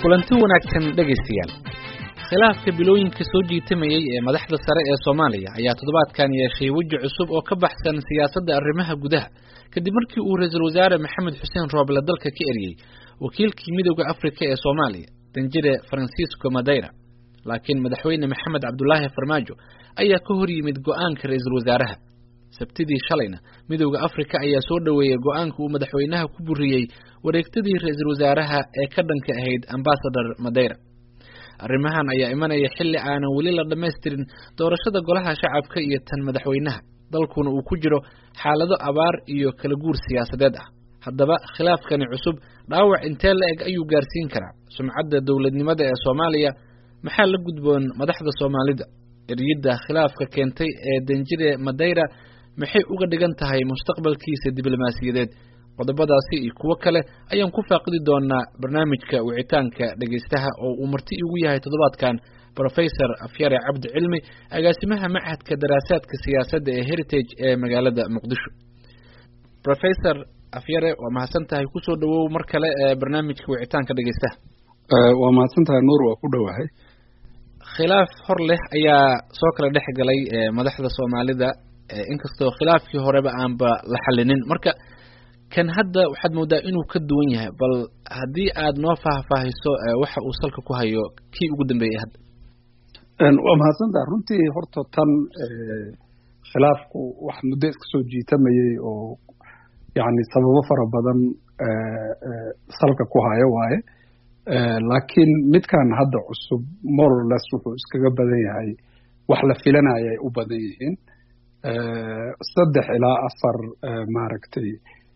kulanti wanaagsan dhageystayaal. khilaafka bilooyinka soo jiitamayay ee madaxda sare ee Soomaaliya ayaa toddobaadkan yeeshay waji cusub oo ka baxsan siyaasadda arrimaha gudaha kadib markii uu ra'iisul wasaare Maxamed Xuseen Roble dalka ka eriyay wakiilkii Midowga Afrika ee Soomaaliya Danjire Francisco Madeira. laakiin madaxweyne Maxamed Cabdullaahi Farmaajo ayaa ka hor yimid go'aanka ra'iisul wasaaraha. sabtidii shalayna Midowga Afrika ayaa soo dhaweeyay go'aanka uu madaxweynaha ku buriyay wareegtadii ra'iisul wasaaraha ee ka dhanka ahayd Ambassador Madeira. arrimahan ayaa imanaya xilli aanan weli la dhameystirin doorashada golaha shacabka iyo tan madaxweynaha dalkuna uu ku jiro xaalado abaar iyo kala guur siyaasadeed ah. haddaba khilaafkani cusub dhaawac intee la eg ayuu gaarsiin karaa sumcadda dowladnimada ee Soomaaliya? maxaa la gudboon madaxda Soomaalida? eriyada khilaafka keentay ee Danjire Madeira maxay uga dhigan tahay mustaqbalkiisa diblomaasiyadeed? qodobadaasi iyo kuwo kale ayaan ku faaqidi doonaa barnaamijka wicitaanka dhageystaha oo uu marti ugu yahay toddobaadkan Professor Afyare Cabdi Cilmi, agaasimaha Machadka Daraasaadka Siyaasadda ee Heritage ee magaalada Muqdisho. Professor Afyare, waa mahadsantahay, ku soo dhawow mar kale barnaamijka wicitaanka dhageystaha. waa mahadsantahay Nuur, waa ku dhawahay. khilaaf hor leh ayaa soo kala dhex galay madaxda Soomaalida, inkastoo khilaafkii horeba aanba la xalinin. marka kan hadda waxaad moodaa inuu ka duwan yahay, bal haddii aad noo faahfaahiso waxa uu salka ku hayo kii ugu dambeeyay hadda. waa mahadsantahay. runtii horta tan khilaafku wax muddo iska soo jiitamayay oo yacni sababo fara badan salka ku hayo waaye. laakiin midkan hadda cusub more or less wuxuu iskaga badan yahay wax la filanaya ay u badan yihiin 3 ilaa 4 maaragtay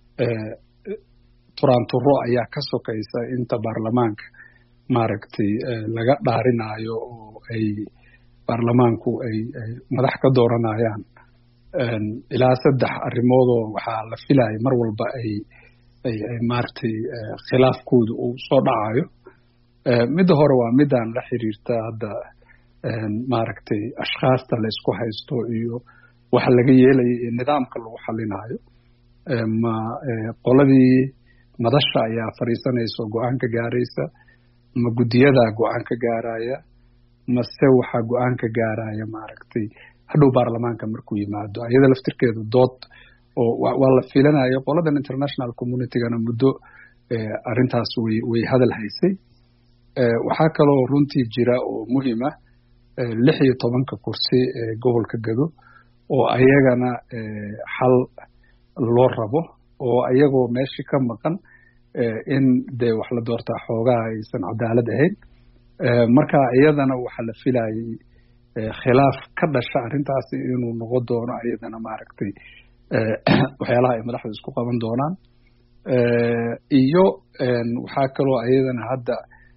turaanturo ayaa ka sokaysa inta baarlamaanka maaragtay laga dhaarinayo oo ay baarlamaanku ay madax ka dooranayaan ilaa 3 arrimood oo waxaa la filayay mar walba ay maaragtay khilaafkoodu uu soo dhacayo. midda hore waa midaan la xiriirta hadda maaragtay ashkhaasta la isku haysto iyo waxa laga yeelaya iyo nidaamka lagu xalinayo. ma qoladii madasha ayaa fariisanaysa go'aan ka gaaraysa, ma guddiyada go'aan ka gaaraya, mase waxaa go'aan ka gaaraya maaragtay hadhow baarlamaanka markuu yimaado. iyada laftirkeedu dood oo waa la filanayo. qoladan international community-gana muddo arrintaas way hadal haysay. waxaa kaloo runtii jira oo muhiim ah 16 kursi ee gobolka Gado oo ayagana xal loo rabo, oo ayagoo meeshii ka maqan in dee wax la doortaa xoogaa aysan cadaalad ahayn. marka iyadana waxaa la filayay khilaaf ka dhasha arrintaasi inuu noqon doono iyadana maaragtay waxyaalaha ay madaxda isku qaban doonaan. iyo waxaa kaloo iyadana hadda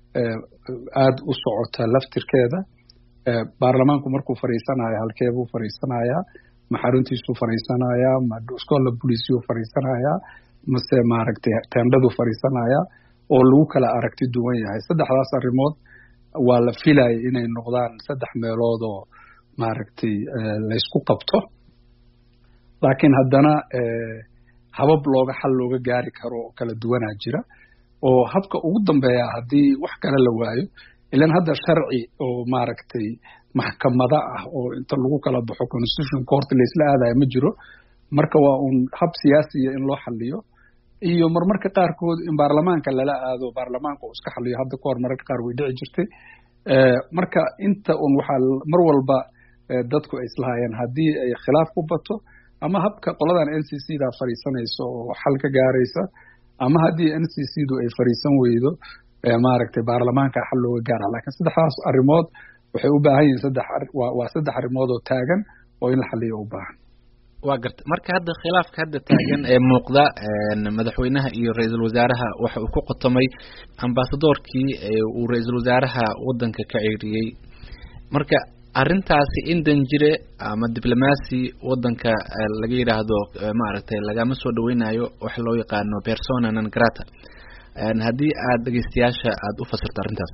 aad u socota laftirkeeda. baarlamaanku markuu fariisanayo halkee buu fariisanayaa? ma xaruntiisuu fariisanayaa? ma iskoola booliisiyuu fariisanayaa? mase maaragtay teendhaduu fariisanayaa? oo lagu kala aragti duwan yahay. 3daas arrimood waa la filayay inay noqdaan 3 meelood oo maaragtay laysku qabto. laakiin haddana habab xal looga gaari karo oo kala duwanaa jira. oo habka ugu dambeeya haddii wax kale la waayo, ilan hadda sharci oo maaragtay maxkamada ah oo inta lagu kala baxo constitution court la isla aadayo ma jiro. marka waa un hab siyaasiya in loo xaliyo, iyo marmarka qaarkood in baarlamaanka lala aado, baarlamaanka uu iska xaliyo. hadda ka hor mararka qaar way dhici jirtay. marka inta un waxaa mar walba dadku ay islahaayeen haddii ay khilaaf ku bato, ama habka qoladan NCC-da fariisanayso oo xal ka gaaraysa, ama haddii NCC-du ay fariisan weydo maaragtay baarlamaanka xal looga gaara. laakiin 3daas arrimood waxay u baahan yihiin 3 arrimood oo taagan oo in la xaliyo u baahan. waa garta. marka hadda khilaafka hadda taagan ee muuqda madaxweynaha iyo ra'iisul wasaaraha waxa uu ku qotomay ambassadorkii uu ra'iisul wasaaraha wadanka ka ceyriyay. marka arrintaasi in Danjire ama diblomaasi wadanka laga yiraahdo maaragtay lagama soo dhaweynayo wax loo yaqaano persona non grata. haddii aad dhageystayaasha aad u fasirto arrintaas.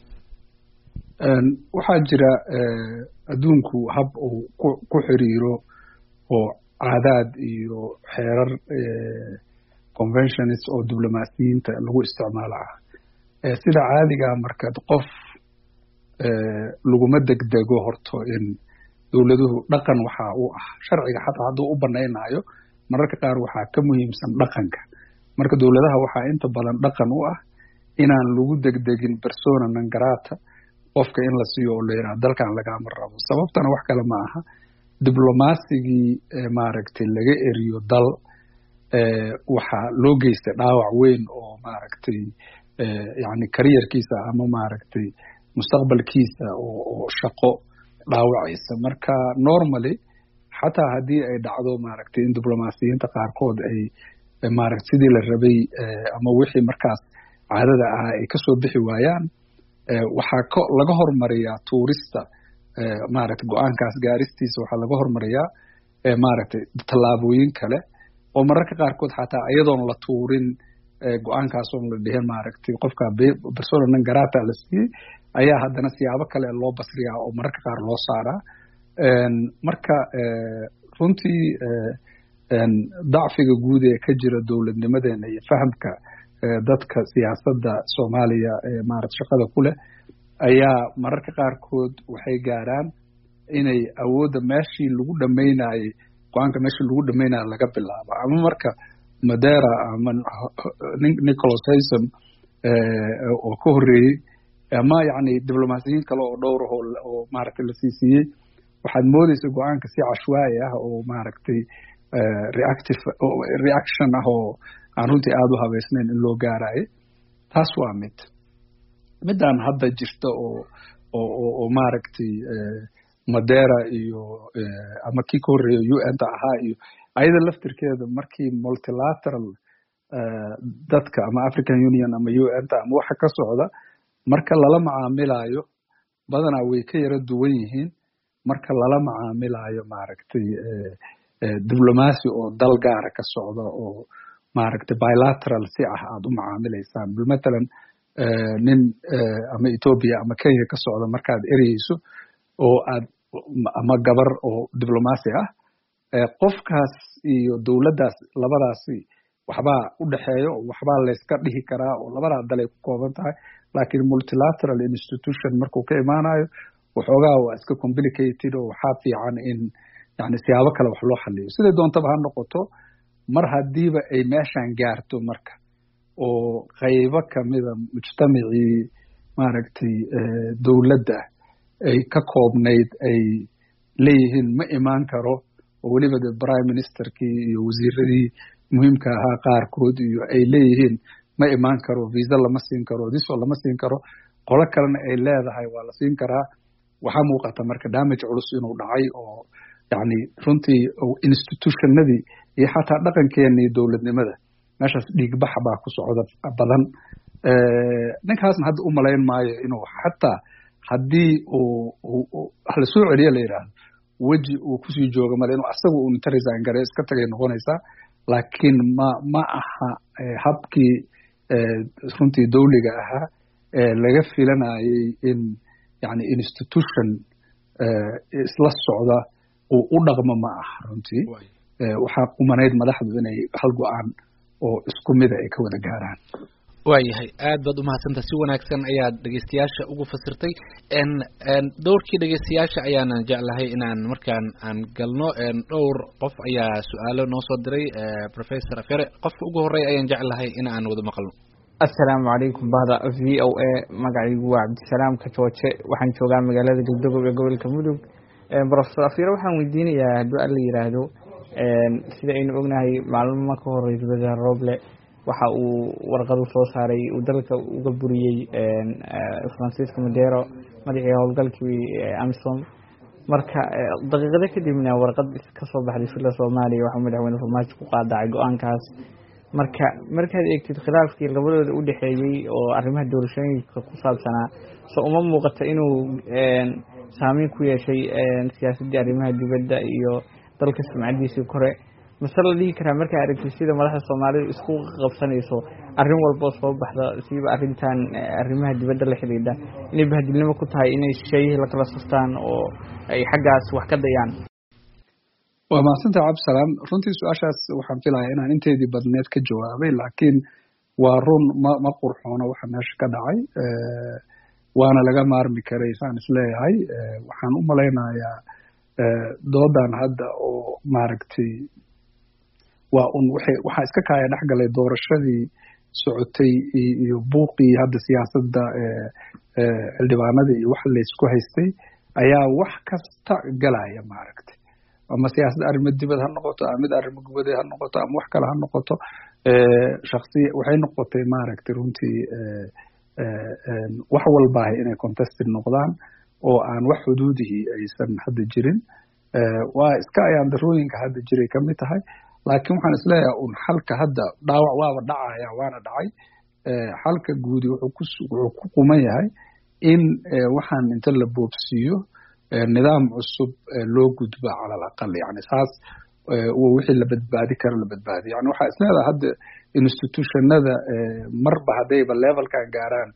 waxaa jira adduunku hab uu ku xiriiro oo caadaad iyo xeerar conventions oo diblomaasiyiinta lagu isticmaalo ah. sida caadiga markaad qof laguma degdego horto in dowladuhu dhaqan waxa uu ah sharciga xataa hadduu u banaynayo mararka qaar waxaa ka muhiimsan dhaqanka marka dowladaha waxaa inta badan dhaqan u ah inaan lagu degdegin persona non grata qofka in la siiyo oo la yiraahdo dalkan lagama rabo sababtana wax kale ma aha diblomasigii maaragtay laga eriyo dal waxaa loo geystay dhaawac weyn oo maaragtay yani careerkiisa ama maaragtay mustaqbalkiisa oo shaqo dhaawacaysa marka normally xataa haddii ay dhacdo maaragtay in diblomaasiyiinta qaarkood ay maaragtay sidii la rabay ama wixii markaas caadada ah ay kasoo bixi waayaan waxaa laga hormariyaa tuurista maaragtay go-aankaas gaaristiisa waxaa laga hormariyaa maaragtay tallaabooyin kale oo mararka qaarkood xataa iyadoon la tuurin go-aankaas oon la dhihin maaragtay qofka persona non grata la siiyey ayaa haddana siyaabo kale loo basriyaa oo mararka qaar loo saaraa marka runtii dacfiga guud ee ka jira dowladnimadeena iyo fahamka dadka siyaasadda Soomaaliya ee maaragtay shaqada ku leh ayaa mararka qaarkood waxay gaaraan inay awoodda meeshii lagu dhameynayay go-aanka meeshii lagu dhameynaya laga bilaabo ama marka Madeira ama Nicholas Haysom oo ka horreeyey ama yani diblomaasiyiin kale oo dhowr oo maaragtay la siiyey waxaad moodaysaa go-aanka si cashwaai ah oo maaragtay reaction ah oo aan runtii aada u habeysnayn in loo gaarayo taas waa midaan hadda jirta oo maaragtay Madeira iyo ama kii ka horreeya UN-ta ahaa iyo ayada laftirkeeda markii multilateral dadka ama African Union ama UN-ta ama waxa ka socda marka lala macaamilayo badanaa way ka yara duwan yihiin marka lala macaamilayo maaragtay diblomaasi oo dal gaara ka socda oo maaragtay bilateral si ah aad u macaamilaysaan bilmatalan nin ama Ethiopia ama Kenya ka socda markaad ereyso oo aad ama gabar oo diblomaasi ah qofkaas iyo dowladdaas labadaasi waxbaa u dhaxeeyo waxbaa la iska dhihi karaa oo labadaa dal ay ku kooban tahay laakiin multilateral institution markuu ka imaanayo waxoogaa waa iska complicated oo waxaa fiican in yani siyaabo kale wax loo xaliyo siday doontaba ha noqoto mar haddiiba ay meeshaan gaarto marka oo qaybo kamida mujtamacii maaragtay dowladda ay ka koobnayd ay leeyihiin ma imaan karo oo weliba de prime ministerkii iyo wasiiradii muhiimka ahaa qaarkood iyo ay leeyihiin ma imaan karo visa lama siin karo diso lama siin karo qolo kalena ay leedahay waa la siin karaa waxaa muuqata marka damage culus inuu dhacay oo yani runtii institutionadii iyo xataa dhaqankeena iyo dowladnimada meeshaas dhiigbax baa ku socda badan ninkaasna hadda u malayn maayo inuu xataa haddii la soo celiya la yidhaahdo weji uu kusii jooga male inuu asaga uu inta resign gare iska tagay noqonaysaa laakiin ma aha habkii runtii dawliga ahaa laga filanayay in yani institution isla socda uu u dhaqmo ma aha runtii waxaa qumanayd madaxdu inay hal go-aan oo isku mida ay ka wada gaaraan waayahay aad baad umahadsantaha si wanaagsan ayaad dhegeystayaasha ugu fasirtay dowrkii dhegeystayaasha ayaanan jeclahay inaan markaan aan galno dhowr qof ayaa su-aalo noo soo diray professor Afyare qofka ugu horeeya ayaan jeclahay in aan wada maqalno assalaamu calaykum bahda VOA magacaygu waa Cabdisalaam Kajooje waxaan joogaa magaalada Galdogob ee gobolka Mudug professor Afyare waxaan weydiinayaa haddii la yiraahdo sida aynu ognahay maalmo ka hor ra'iisul wasaare Roble waxa uu warqad soo saaray uu dalka uga buriyay Francisco Madero madaxii howlgalkii AMISOM marka daqiiqada kadibna warqad ka soo baxday sida Soomaaliya waxa madaxweyne Farmaajo ku qaadacay go'aankaas markaad eegtid khilaafkii labadooda u dhaxeeyay oo arrimaha doorashooyinka ku saabsanaa soo uma muuqato inuu saameyn ku yeeshay siyaasadda arrimaha dibadda iyo dalka sumcadiisa kore masal la dhihi karaa markaa aragtid sida madaxda Soomaaliya isku qabsanayso arrin walba soo baxda siiba arrintan arrimaha dibadda la xiriirda inay bahadilnimo ku tahay inay shay la kala saftaan oo ay xaggaas wax ka dayaan waa mahadsantahay Cabdisalaam runtii su-aashaas waxaan filayaa inaan inteedii badneed ka jawaabay laakiin ورون ما قرحونا وحناش كدعي وأنا لقى مارمي كريسان إسلام هاي وحن لينا يا دودان هذا أو ماركتي waxaa iska kaaya dhexgalay doorashadii socotay iyo buuqii hadda siyaasadda xildhibaanada iyo wax la isku haystay ayaa wax kasta galaya maaragtay ama siyaasadda arrimo dibad ha noqoto ama mid arrimo gudaheed ha noqoto ama wax kale ha noqoto shakhsi waxay noqotay maaragtay runtii wax walba inay contested noqdaan oo aan wax xuduudihii aysan hadda jirin waa iska ayaan darooyinka hadda jiray ka mid tahay laakiin waxaan isleeyahay un xalka hadda dhaawac waaba dhacaya waana dhacay xalka guudi wuxuu ku quman yahay in waxaan inta la boobsiiyo nidaam cusub loo gudba cala alaqal yani saas wixii la badbaadi karo la badbaadiyo yani waxaa isleedahay hadda institutionada marba haddayba levelkan gaaraan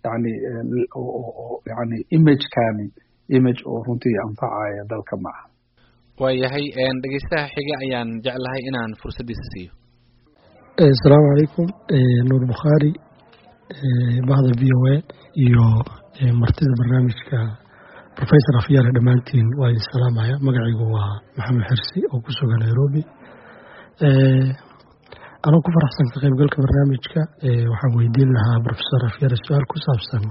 yani image oo runtii anfacaya dalka maaha waayahay dhegeystaha xiga ayaan jeclahay inaan fursadiisa siiyo. Assalaamu calaykum Nuur Bukhaari bahda VOA iyo martida barnaamijka Professor Afyar dhamaantiin waa idin salaamaya magacaygu waa Maxamed Xirsi oo ku sugan Nairobi anoo ku faraxsan ka qaybgalka barnaamijka waxaan weydiin lahaa Professor Afyar su'aal ku saabsan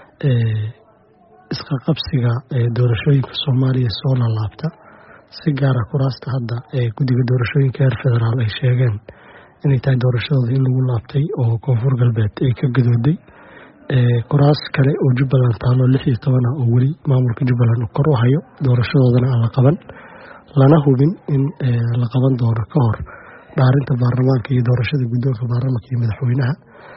iska qabsiga doorashooyinka Soomaaliya soo laabta si gaar ah kuraasta hadda guddiga doorashooyinka heer federaal ay sheegeen inay tahay doorashadooda in lagu laabtay oo koonfur galbeed ay ka gadooday kuraas kale oo Jubbaland taalo 16 oo weli maamulka Jubbaland uu kor u hayo doorashadoodana aan la qaban lana hubin in la qaban doono ka hor dhaarinta baarlamaanka iyo doorashada guddoonka baarlamaanka iyo madaxweynaha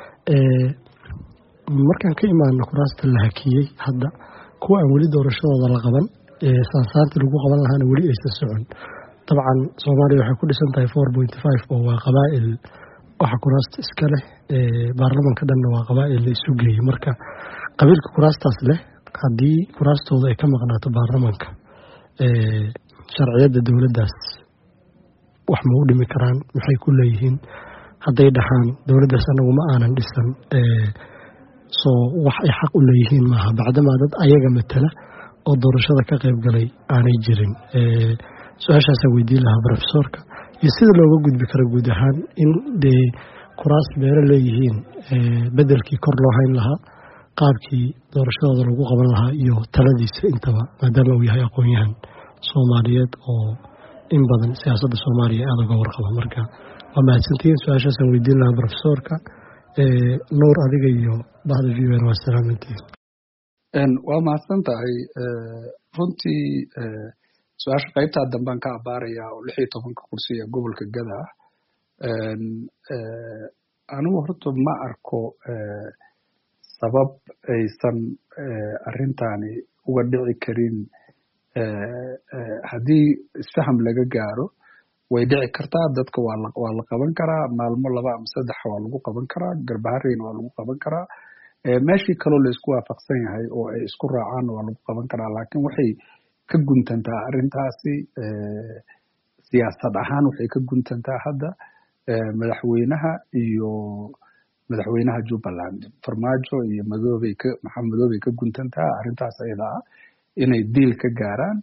markaan ka imaano kuraasta la hakiyay hadda kuwa aan weli doorashadooda la qaban saansaantii lagu qaban lahaana weli aysan socon dabcan Soomaaliya waxay ku dhisan tahay 4.5 oo waa qabaa'il waxa kuraasta iska leh baarlamaanka dhanna waa qabaa'il la isu geeyay marka qabiilka kuraastaas leh haddii kuraastooda ay ka maqnaato baarlamaanka sharciyada dowladdaas wax ma u dhimi karaan maxay ku leeyihiin hadday dhaxaan dowladdaas anagu ma aanan dhisan soo wax ay xaq u leeyihiin maaha bacdama dad ayaga matala oo doorashada ka qayb galay aanay jirin su'aashaas weydiin lahaa professorka iyo sida looga gudbi karo guud ahaan in kuraas beero leeyihiin bedelkii kor loo hayn lahaa qaabkii doorashadooda lagu qaban lahaa iyo taladiisa intaba maadaama uu yahay aqoon-yahan Soomaaliyeed oo in badan siyaasadda Soomaaliya aad uga warqaba marka waa mahadsantihiin su'aashaas weydiin lahaa professorka Nuur adiga iyo bahda VOA waa salaamantiin waa mahadsan tahay runtii su-aasha qaybtaa dambaan ka abaaraya oo 16 kursi ee gobolka Gada anigu horta ma arko sabab aysan arrintaani uga dhici karin haddii isfaham laga gaaro way dhici kartaa dadka waa la qaban karaa maalmo 2 ama 3 waa lagu qaban karaa garbahareyna waa lagu qaban karaa meeshii kaloo la isku waafaqsan yahay oo ay isku raacaan waa lagu qaban karaa laakiin waxay ka guntantaa arrintaasi siyaasad ahaan waxay ka guntantaa hadda madaxweynaha iyo madaxweynaha Jubbaland Farmaajo iyo Maxamed Madoobe ka guntantaa arrintaas ayada ah inay deal ka gaaraan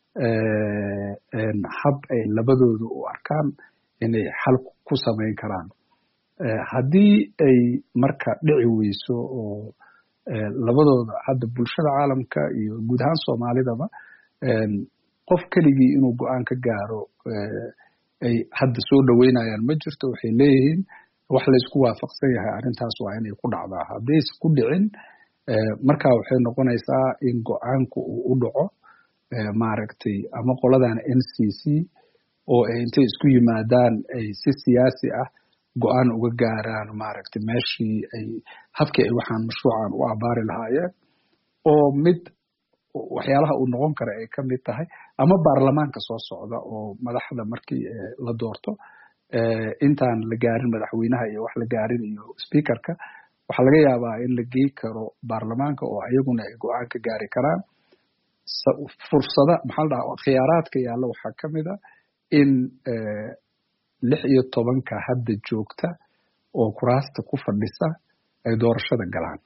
hab ay labadoodu u arkaan inay xal ku samayn karaan haddii ay marka dhici weyso oo labadooda hadda bulshada caalamka iyo guud ahaan Soomaalidaba qof keligii inuu go'aan ka gaaro ay hadda soo dhaweynayaan ma jirto waxay leeyihiin wax la isku waafaqsan yahay arrintaas waa inay ku dhacdaa haddayse ku dhicin markaa waxay noqonaysaa in go'aanku uu u dhaco maaragtay ama qoladan NCC oo ay intay isku yimaadaan ay si siyaasi ah go'aan uga gaaraan maaragtay meeshii ay habkii ay waxaan mashruucan u abaari lahaayeen oo mid waxyaalaha uu noqon kara ay ka mid tahay ama baarlamaanka soo socda oo madaxda markii la doorto intaan la gaarin madaxweynaha iyo wax la gaarin iyo speakerka waxaa laga yaabaa in la geey karo baarlamaanka oo ayaguna ay go'aan ka gaari karaan fursada maxaa la dhahaa khiyaaraadka yaalla waxaa ka mid a in 16 hadda joogta oo kuraasta ku fadhisa ay doorashada galaan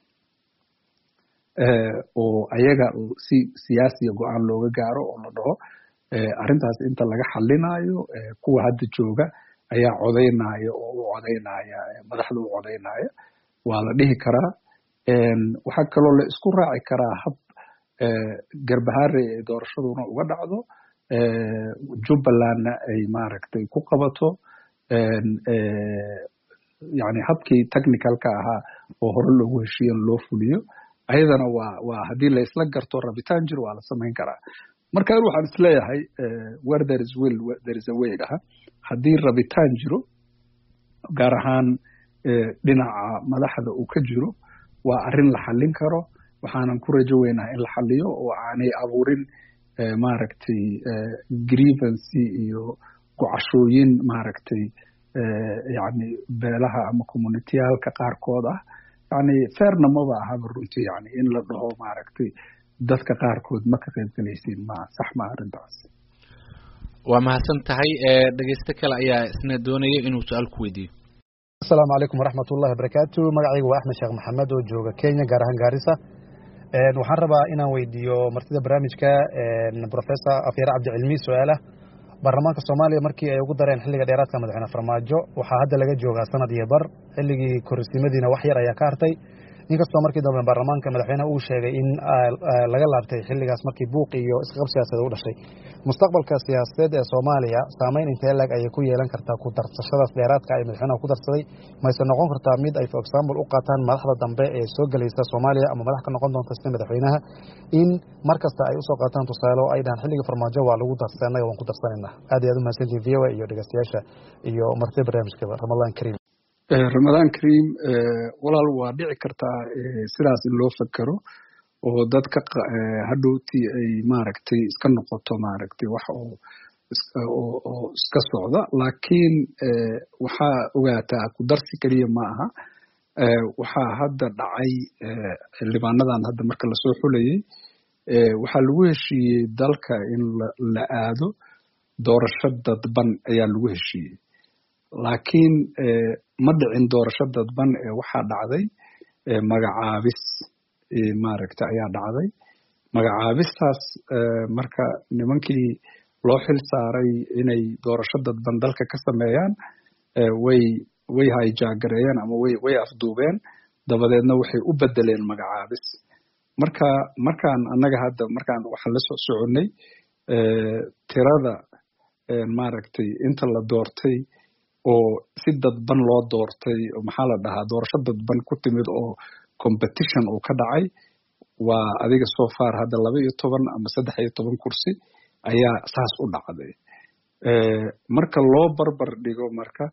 oo ayaga si siyaasiya go-aan looga gaaro oo la dhaho arrintaas inta laga xalinayo kuwa hadda jooga ayaa codaynaya oo u codaynaya madaxda u codaynaya waa la dhihi karaa waxaa kaloo la isku raaci karaa hab garbahaare ay doorashaduna uga dhacdo jubbalandna ay maaragtay ku qabato yani habkii technicalka ahaa oo hore loogu heshiiyan loo fuliyo ayadana waa haddii la isla garto rabitaan jir waa la samayn karaa marka waxaan isleeyahay where there is will there is a way dhaha haddii rabitaan jiro gaar ahaan dhinaca madaxda uu ka jiro waa arrin la xallin karo waxaanan ku rajo weynaha in la xalliyo oo aanay abuurin maaragtay grievancy iyo gocashooyin maaragtay yani beelaha ama communitiyaalka qaarkood ah yani fairna maba ahaba runtii yani in la dhaho maaragtay dadka qaarkood ma ka qayb galaysiin ma sax ma arrintaas waa mahadsan tahay dhegeyste kale ayaa isna doonaya inuu su-aal ku weydiiyo asalaamu calaykum waraxmatullahi wabarakaatu magacaygu waa axmed sheekh maxamed oo jooga kenya gaar ahaan gaarisa waxaan rabaa inaan weydiiyo martida barnaamijka professor afyare cabdicilmi su-aalah baarlamaanka soomaaliya markii ay ugu dareen xilliga dheeraadka madaxweyne farmaajo waxaa hadda laga joogaa sanad iyo bar xilligii korsimadiina wax yar ayaa ka hartay inkastoo markii dambe baarlamaanka madaxweyne uu sheegay in laga laabtay xilligaas markii buuq iyo isqab siyaasadeed u dhashay mustaqbalka siyaasadeed ee Soomaaliya saameyn intee lag ay ku yeelan kartaa ku darsashadaas dheeraadka ay madaxweynaha ku darsaday mayse noqon kartaa mid ay for example u qaataan madaxda dambe ee soo galaysa Soomaaliya ama madax ka noqon doonta sida madaxweynaha in markasta ay u soo qaataan tusaale oo ay dhahan xilliga farmaajo waa lagu darsanay waan ku darsanayna aad iyo aad u mahadsantihiin VOA iyo dhageystayaasha iyo martida barnaamijka Ramadaan Kariim Ramadaan Kariim walaal waa dhici kartaa sidaas in loo fakaro oo dadka hadhowtii ay maaragtay iska noqoto maaragtay wax oo iska socda laakiin waxaa ogaataa ku darsi kaliya ma aha waxaa hadda dhacay xildhibaanadan hadda marka lasoo xulayay waxaa lagu heshiiyey dalka in la aado doorasho dadban ayaa lagu heshiiyey laakiin ma dhicin doorasho dadban waxaa dhacday magacaabis maaragta ayaa dhacday magacaabistaas marka nimankii loo xil saaray inay doorasho dadban dalka ka sameeyaan way hijaagareeyeen ama way afduubeen dabadeedna waxay u bedeleen magacaabis markaan annaga hadda markaan waxaan la soo soconnay tirada maaragtay inta la doortay oo si dadban loo doortay maxaa la dhahaa doorasho dadban ku timid oo competition uu ka dhacay waa adiga so far hadda 12 ama 13 kursi ayaa saas u dhacday marka loo barbar dhigo marka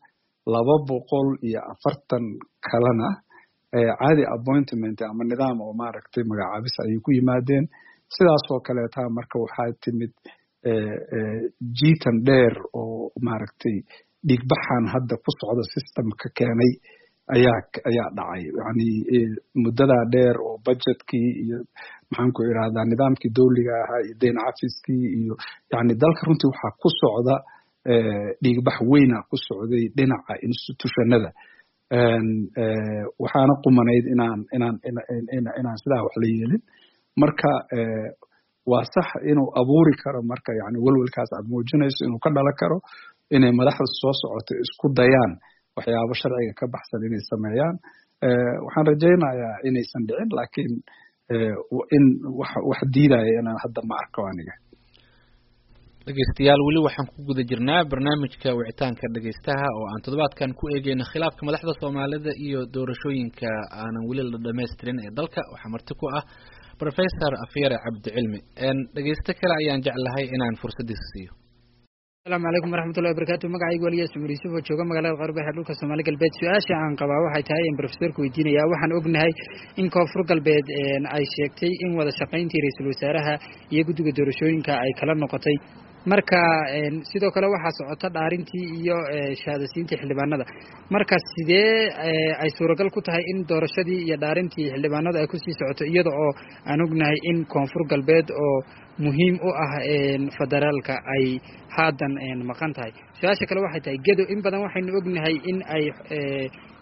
240 kalena caadi appointment ama nidaam oo maaragtay magacaabis ay ku yimaadeen sidaas oo kale taa marka waxaa timid jiitan dheer oo maaragtay dhigbaxan hadda ku socda systemka keenay ayaa dhacay yani muddada dheer oo budgetkii iyo maxaan ku iraahdaa nidaamkii dawliga ahaa iyo deyn cafiskii iyo yani dalka runtii waxaa ku socda dhigbax weyna ku socday dhinaca institutionada waxaana qumanayd inaan sidaa wax la yeelin marka waa sax inuu abuuri karo marka yani welwelkaas aad muujinayso inuu ka dhalan karo inay madaxda soo socoto isku dayaan waxyaabo sharciga ka baxsan inay sameeyaan waxaan rajaynayaa inaysan dhicin laakiin in wax diidaya inaan hadda ma arko aniga dhegeystayaal weli waxaan ku guda jirnaa barnaamijka wicitaanka dhegeystaha oo aan toddobaadkan ku eegeyna khilaafka madaxda Soomaalida iyo doorashooyinka aanan weli la dhameystirin ee dalka waxaa marti ku ah Professor Afyare Cabdicilmi dhegeysta kale ayaan jeclahay inaan fursadiisa siiyo السلام عليكم ورحمة الله وبركاته مقعي ولي اسمه يوسف وجوجا مقالة الغربية حلوك الصومالي قلبيت سؤاشي عن قبعة waxay tahay in professor ku weydiinaya waxaan ognahay in koonfur galbeed ay sheegtay in wada shaqayntii ra'iisul wasaaraha iyo guddiga doorashooyinka ay kala noqotay marka sidoo kale waxa socota dhaarintii iyo shahaadasiintii xildhibaanada marka sidee ay suuragal ku tahay in doorashadii iyo dhaarintii xildhibaanada ay ku sii socoto iyada oo aan ognahay in koonfur galbeed oo muhiim u ah federaalka ay haadan maqan tahay su'aasha kale waxay tahay gedo in badan waxaynu ognahay in ay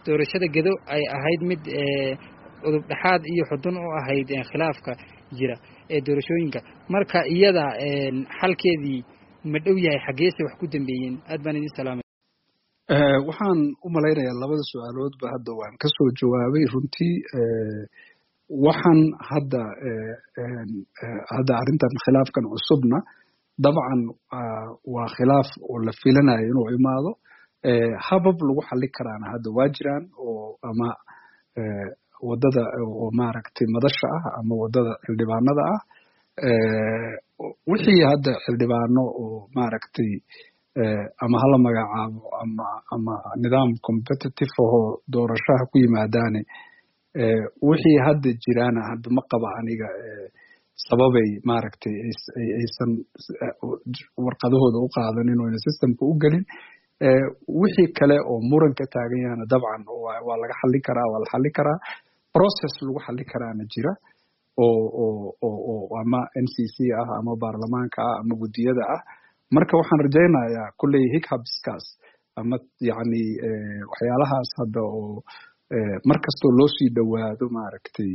doorashada gedo ay ahayd mid udub dhexaad iyo xudun u ahayd khilaafka jira ee doorashooyinka marka iyada xalkeedii ma dhow yahay xageese wax ku dambeeyeen aad baan idin salaamay waxaan u malaynayaa labada su-aaloodba hadda waan ka soo jawaabay runtii waxaan hadda arrintan khilaafkan cusubna dabcan waa khilaaf oo la filanayo inuu imaado habab lagu xallin karaana hadda waa jiraan oo ama wadada oo maaragtay madasha ah ama wadada xildhibaanada ah wixii hadda xildhibaano oo maaragtay ama hala magacaabo ama nidaam competitive oo doorashaha ku yimaadaane wixii hadda jiraana hadda ma qaba aniga sababay maaragtay aysan warqadahooda u qaadanin oo ayna systemka u gelin wixii kale oo muran ka taagan yahana dabcan waa laga xallin karaa waa la xallin karaa process lagu xallin karaana jira oo ama NCC ah ama baarlamaanka ah ama guddiyada ah marka waxaan rajaynayaa kulley hiccups ama yacni waxyaalahaas hadda oo mar kastoo loo sii dhowaado maaragtay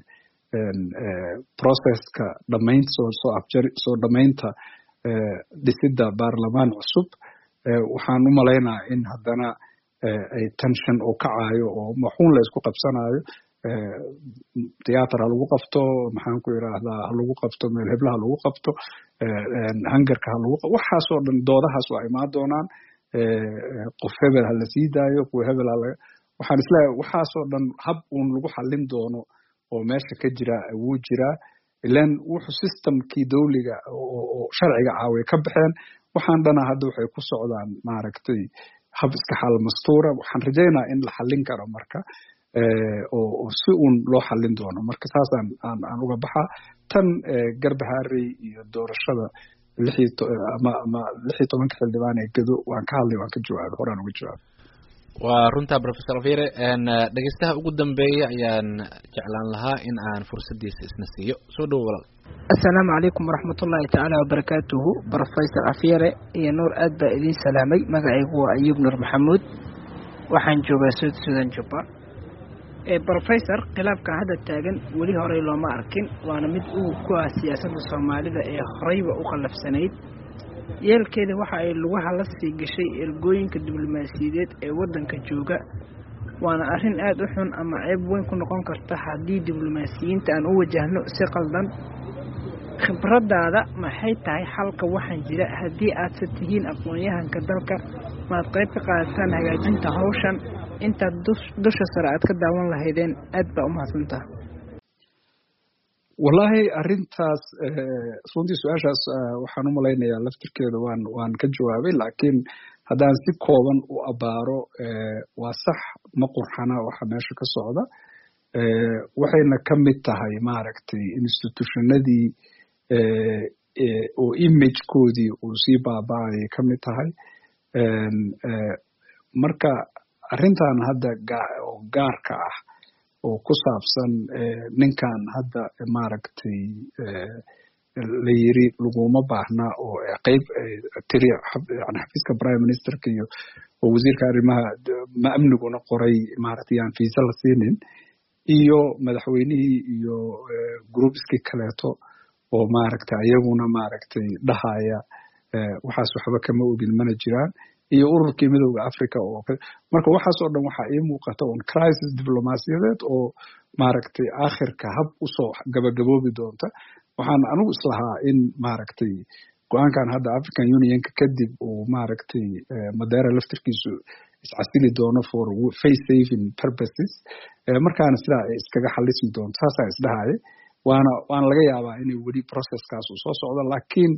processka soo dhamaynta dhisidda baarlamaan cusub waxaan u malaynaa in haddana ay tension oo kacayo oo maxuun la isku qabsanayo theater ha lagu qabto maxaan ku idhaahdaa ha lagu qabto meel hebla ha lagu qabto hangarka ha lagu qabto waxaasoo dhan doodahaas waa imaan doonaan qof hebel ha la sii daayo kuwa hebel waxaan isleeyahay waxaasoo dhan hab uun lagu xallin doono oo meesha ka jira wuu jiraa ilan wuxuu systemkii dawliga oo sharciga ah way ka baxeen waxaan dhana hadda waxay ku socdaan maaragtay hab iska xal mastuura waxaan rajaynaa in la xallin karo marka oo si uun loo xallin doono marka saasaan aan uga baxaa tan garbahaarey iyo doorashada ama 16 xildhibaan ee gedo waan ka hadlay waan ka jawaabay horaan uga jawaabay waa runtaa professor Afyare dhageystaha ugu dambeeya ayaan jeclaan lahaa in aan fursadiisa isna siiyo soo dhow walaal assalaamu calaykum waraxmatullaahi tacaala wabarakaatuhu professor Afyare iyo nuur aad baa idin salaamay magacaygu waa Ayuub Nuur Maxamuud waxaan joogaa Suudaan Jubba professor khilaafka hadda taagan weli horey looma arkin waana mid uu ku ah siyaasadda Soomaalida ee horeyba u qalafsanayd yeelkeeda waxa ay lugaha la sii gashay ergooyinka diblomaasiyadeed ee waddanka jooga waana arrin aad u xun ama ceeb weyn ku noqon karta haddii diblomaasiyiinta aan u wajahno si qaldan khibradaada maxay tahay xalka waxaan jira haddii aadse tihiin aqoon-yahanka dalka maad qayb ka qaadataan hagaajinta hawshan intaad dusha sare aad ka daawan lahaydeen aad baa u mahadsantaha wallahi arrintaas runtii su-aashaas waxaan u malaynayaa laftirkeeda waan ka jawaabay laakiin haddaan si kooban u abaaro waa sax ma qurxana waxa meesha ka socda waxayna ka mid tahay maaragtay institutionadii oo imagekoodii uu sii baaba'ayay ka mid tahay marka arrintan hadda oo gaarka ah oo ku saabsan ninkan hadda maaragtay la yiri laguma baahna oo qayb tiri yani xafiiska prime ministerka iyo oo wasiirka arrimaha ma amniguna qoray maaragtay aan fiisa la siinin iyo madaxweynihii iyo groupskii kaleeto oo maaragtay ayaguna maaragtay dhahaya waxaas waxba kama ogin mana jiraan iyo ururkii midowda Africa oo marka waxaas oo dhan waxa ay muuqata on crisis diblomaasiyadeed oo maaragtay aakhirka hab u soo gabagaboobi doonta waxaan anigu islahaa in maaragtay go'aankan hadda African Unionka kadib uu maaragtay Madeira laftirkiisu iscasili doono for face saving purposes markaana sidaa ay iskaga xalismi doonto saasaan isdhahaye waana laga yaabaa inay weli processkaas uu soo socdo laakiin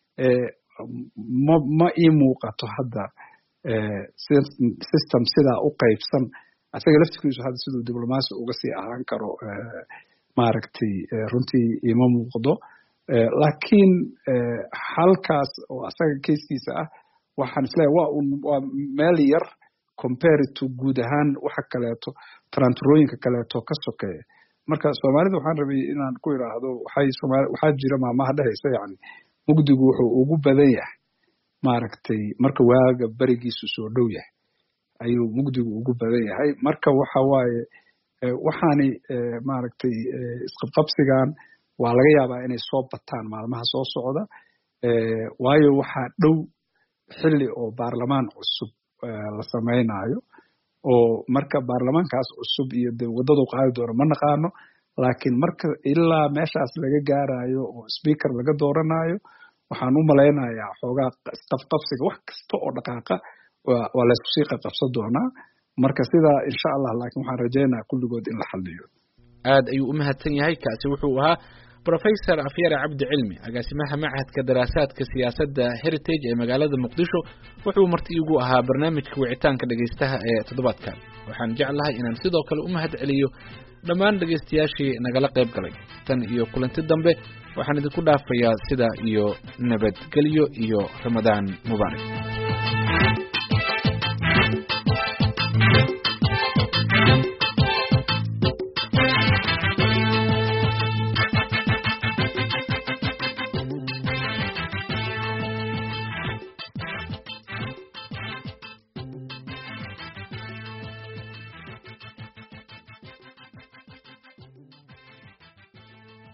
ma ii muuqato hadda system sidaa u qaybsan asaga laftirkiisu hadda siduu diblomaasi uga sii ahaan karo maaragtay runtii ima muuqdo laakiin halkaas oo asaga keiskiisa ah waxaan isleeyahay waa meel yar compared to guud ahaan waxa kaleeto taranturooyinka kaleeto ka sokeeya marka Soomaalida waxaan rabay inaan ku iraahdo waxaa jira maamaha dhahaysa yani mugdigu wuxuu ugu badan yahay maaragtay marka waaga barigiisu soo dhow yahay ayuu mugdigu ugu badan yahay. Marka waxa waaye waxaani maaragtay isqabqabsigan waa laga yaabaa inay soo bataan maalmaha soo socda, waayo waxaa dhow xilli oo baarlamaan cusub la samaynayo, oo marka baarlamaankaas cusub iyo de waddadu qaadi doono ma naqaano, laakiin marka ilaa meeshaas laga gaarayo oo speaker laga dooranayo, waxaan u malaynayaa xoogaa isqabqabsiga wax kasta oo dhaqaaqa waa laysku sii qabsan doonaa. marka sidaa insha Allah, laakiin waxaan rajaynayaa kulligood in la xalliyo. aad ayuu u mahadsan yahay. kaasi wuxuu ahaa Professor Afyare Cabdi Cilmi, agaasimaha Machadka Daraasaadka Siyaasadda Heritage ee magaalada Muqdisho. wuxuu marti igu ahaa barnaamijka wicitaanka dhageystaha ee toddobaadkan. waxaan jeclahay inaan sidoo kale u mahad celiyo dhammaan dhageystayaashii nagala qayb galay. tan iyo kulanti dambe waxaan idinku dhaafayaa sida iyo nabadgelyo iyo Ramadaan Mubaarak.